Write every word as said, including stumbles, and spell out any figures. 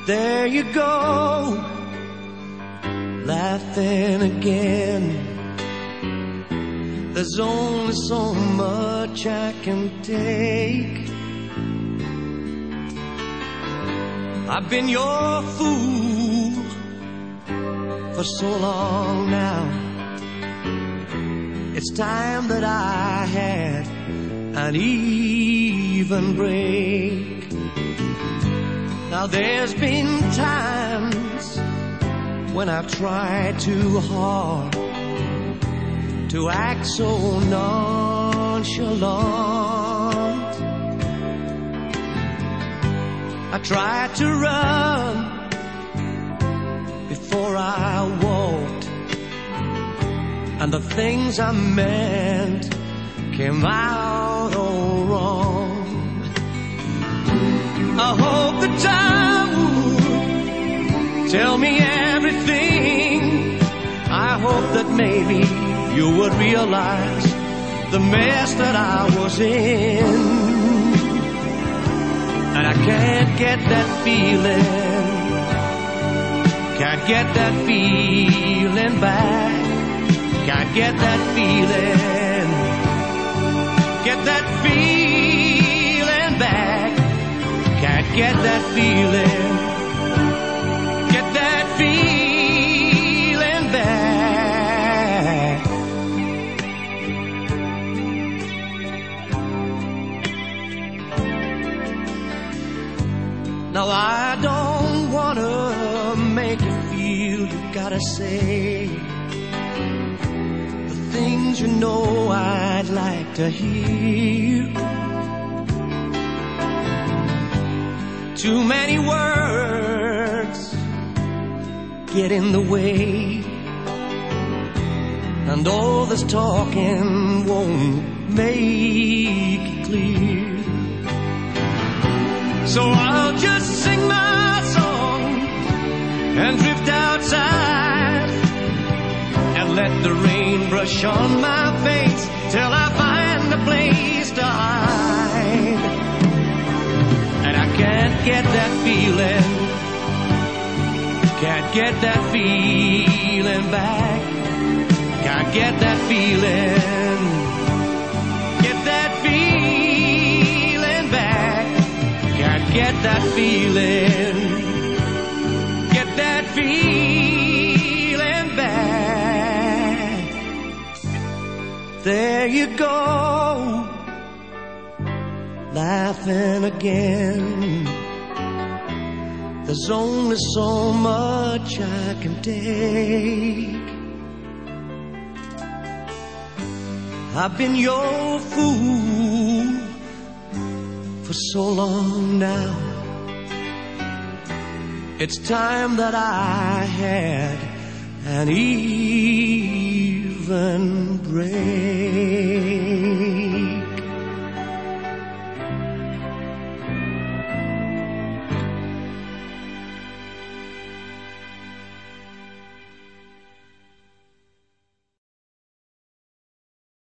There you go, laughing again. There's only so much I can take. I've been your fool for so long now. It's time that I had an even break. Now there's been times when I've tried too hard to act so nonchalant. I tried to run before I walked, and the things I meant came out all wrong. I hope that time would tell me everything. I hope that maybe you would realize the mess that I was in. And I can't get that feeling, can't get that feeling back. Can't get that feeling, get that feeling back. Can't get that feeling, get that feeling back. Now I don't wanna make you feel you gotta say the things you know I'd like to hear. Too many words get in the way, and all this talking won't make it clear. So I'll just sing my song and drift outside and let the rain brush on my face till I find a place to hide. And I can't get that feeling, can't get that feeling back. Can't get that feeling, get that feeling back. Can't get that feeling, get that feeling back. There you go, laughing again. There's only so much I can take. I've been your fool for so long now. It's time that I had an even break.